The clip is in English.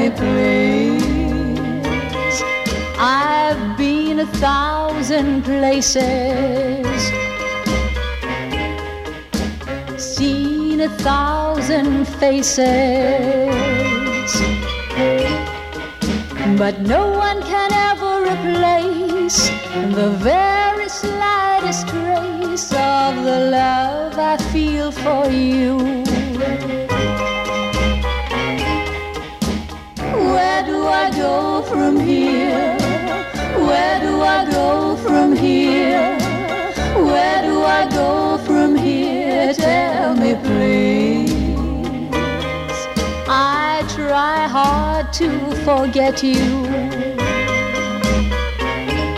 me please. I've been 1,000 places, seen 1,000 faces, but no one can ever replace the very slightest trace of the love I feel for you. Where do I go from here? Where do I go from here? Where do I go from here? Tell me please. I try hard to forget you,